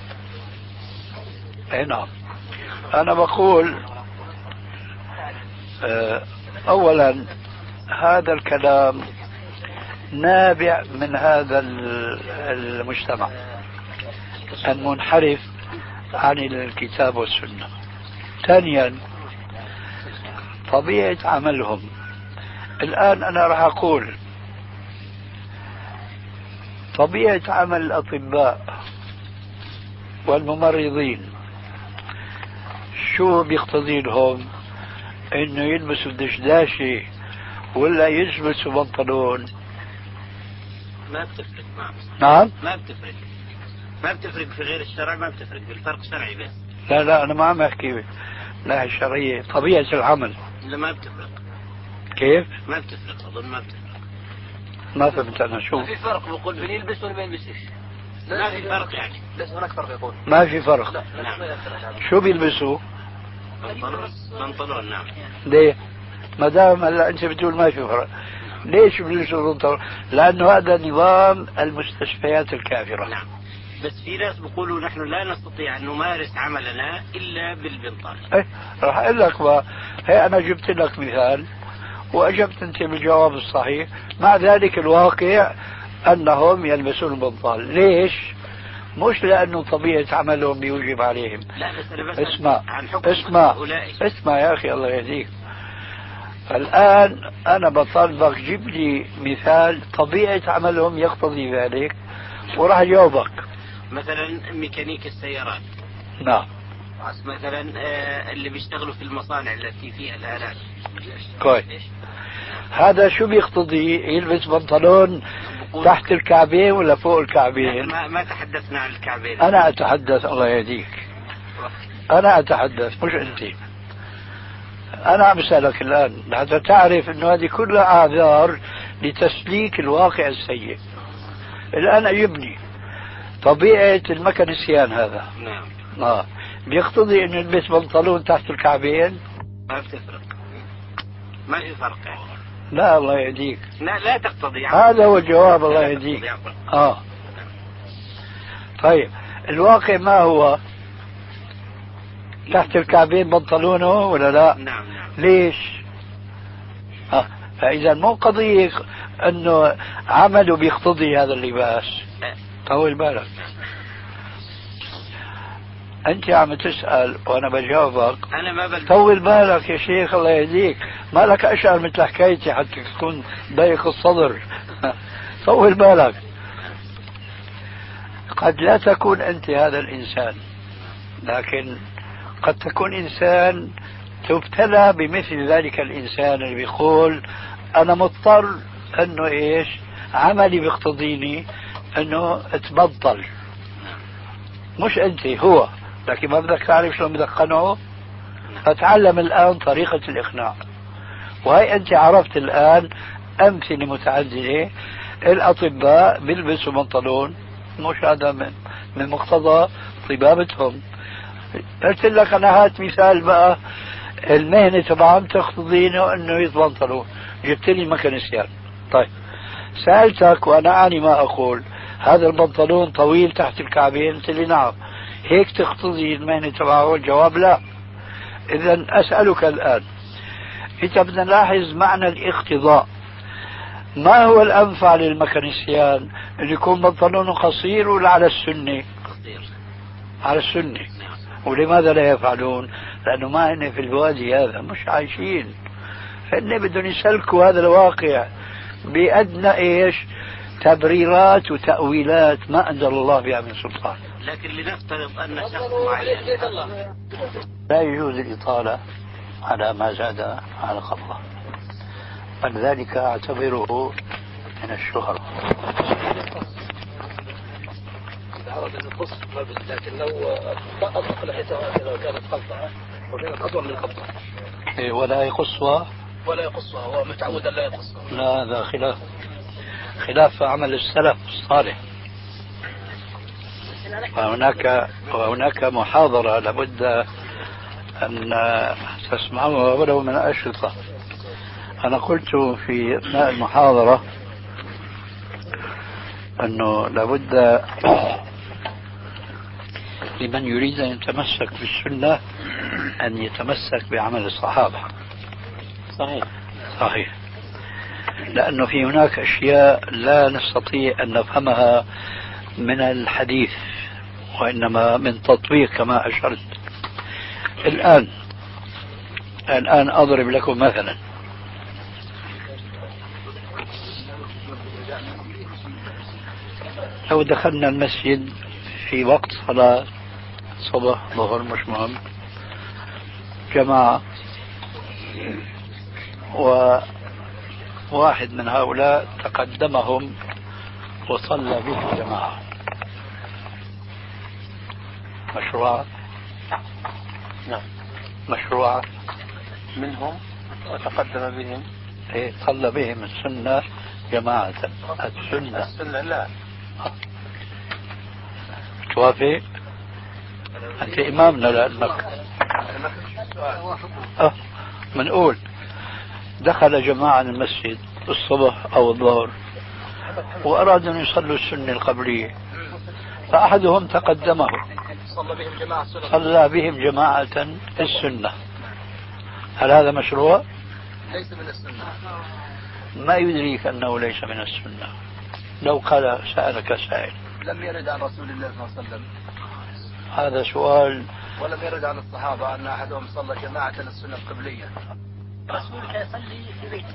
اي نعم. انا بقول اولا هذا الكلام نابع من هذا المجتمع المنحرف عن الكتاب والسنة. ثانيا طبيعة عملهم. الآن أنا راح أقول طبيعة عمل الأطباء والممرضين شو بيقتضي لهم؟ إنه يلبسوا دشداشة ولا يلبسوا بنطلون؟ ما بتفرق نعم ما بتفرق في غير الشرع، ما بتفرق بالفرق شرعي بس. لا أنا ما عم أحكي لا الشرعية، طبيعة العمل. لا ما بتفرق. كيف؟ ما بتفرق، أظن ما بتفرق. ما فهمت أنا شو. ما في فرق بقول بيلبس ولا ما يلبسش. ما في فرق يعني. ليس هناك فرق يقول. ما في فرق. نعم. شو بيلبسوا؟ بنطلون. نعم. ليه؟ ما دام هلا أنت بتقول ما في فرق، ليش بيلبسوا بنطلون؟ لأنه هذا نظام المستشفيات الكافرة. نعم. بس في ناس بيقولوا نحن لا نستطيع أن نمارس عملنا إلا بالبنطال. راح أقول لك بقى، هي أنا جبت لك مثال وأجبت أنت بالجواب الصحيح، مع ذلك الواقع أنهم يلبسون البنطال. ليش؟ مش لأنه طبيعة عملهم بيوجب عليهم. لا بس أنا بس اسمع يا أخي الله يهديك. الآن أنا بطالبك جيب لي مثال طبيعة عملهم يقتضي ذلك وراح أجاوبك. مثلا ميكانيك السيارات. نعم. مثلا اللي بيشتغلوا في المصانع التي فيها الآلات. كويس. هذا شو بيقتضي؟ يلبس بنطلون تحت الكعبين ولا فوق الكعبين؟ ما تحدثنا عن الكعبين. أنا أتحدث الله يهديك، أنا أتحدث مش أنت. أنا عم بسألك الآن حتى تعرف أنه هذه كلها أعذار لتسليك الواقع السيء. الآن أجبني، طبيعة الميكانيسيان هذا نعم بيقتضي أنه يلبس بنطلون تحت الكعبين؟ ما بتفرق، ما في فرق يعني. لا الله يهديك، لا تقتضي. هذا هو الجواب الله يهديك. طيب الواقع ما هو؟ تحت الكعبين بنطلونه ولا لا؟ نعم. ليش؟ فإذا مو قضية أنه عمله بيقتضي هذا اللباس. طول بالك، أنت عم تسأل وأنا بجاوبك. أنا ما طول بالك يا شيخ الله يهديك، ما لك أشعر مثل حكايتي حتى تكون ضيق الصدر. طول بالك، قد لا تكون أنت هذا الإنسان، لكن قد تكون إنسان تبتلى بمثل ذلك الإنسان اللي بيقول أنا مضطر أنه إيش عملي بيقتضيني أنه اتبطل. مش أنت، هو، لكن ما بدك تعرف شلون بدك تقنعه. فتعلم الآن طريقة الإقناع، وهي أنت عرفت الآن أمثلة متعددة. الأطباء بيلبسوا بنطلون، مش هذا من مقتضى طبابتهم. قلت لك أنا هات مثال بقى المهنة تبعهم تقتضي أنه يتبنطلوا، جبت لي ميكانيسيان. طيب سألتك وأنا أعني ما أقول، هذا البنطلون طويل تحت الكعبين؟ قلت لي نعم. هيك تقتضي المهنة تبعه؟ الجواب لا. إذا أسألك الآن، إذا بدنا نلاحظ معنى الاقتضاء، ما هو الأنفع للميكانيسيان؟ أن يكون بنطلونه قصير ولا على السنة؟ قصير. على السنة. ولماذا لا يفعلون؟ لأنه ما هن في الوادي هذا، مش عايشين، هن بدهم يسلكوا هذا الواقع بأدنى إيش تبريرات وتأويلات ما أنزل الله بها من سلطان. لكن لنفترض أن شخص معين لا يجوز الإطالة على ما زاد على قبضه، ولذلك أعتبره من الشهرة. لكن لو أطلق لحيته إذا كانت قبضة وكانت أطول من القبضة ولا يقصها هو متعود لا يقصها. لا، هذا خلاف عمل السلف الصالح. وهناك محاضرة لابد أن تسمعوها ولو من أشرطة. أنا قلت في أثناء المحاضرة أنه لابد لمن يريد أن يتمسك بالسنة أن يتمسك بعمل الصحابة. صحيح. لأنه في هناك أشياء لا نستطيع أن نفهمها من الحديث، وإنما من تطبيق كما أشرت. الآن أضرب لكم مثلا. لو دخلنا المسجد في وقت صلاة صبح ظهر مش مهم، جماعة، وواحد من هؤلاء تقدمهم وصلى به جماعة مشروعة؟ نعم مشروعة منهم وتقدم بهم. إيه صلى بهم السنة جماعة. السنة لا. توافق؟ أنت إمامنا لأنك منقول دخل جماعة المسجد الصبح أو الظهر وأرادوا أن يصلوا السنة القبلية، فأحدهم تقدمه صلى بهم جماعة السنة. هل هذا مشروع؟ ليس من السنة. ما يدريك أنه ليس من السنة؟ لو قال سألك سائل لم يرد عن رسول الله صلى الله عليه وسلم هذا سؤال، ولم يرد عن الصحابة أن أحدهم صلى جماعة السنة القبلية. رسولك يصلي في بيته.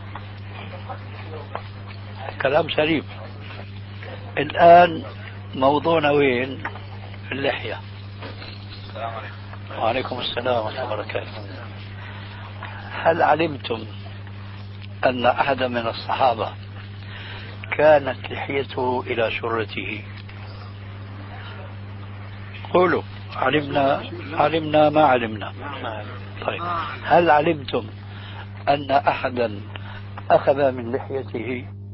كلام سليم. الآن موضوعنا وين؟ في اللحية. السلام عليكم. وعليكم السلام ورحمة الله وبركاته. هل علمتم أن أحدا من الصحابة كانت لحيته إلى سرته؟ قولوا علمنا ما علمنا. طيب هل علمتم أن أحدا أخذ من لحيته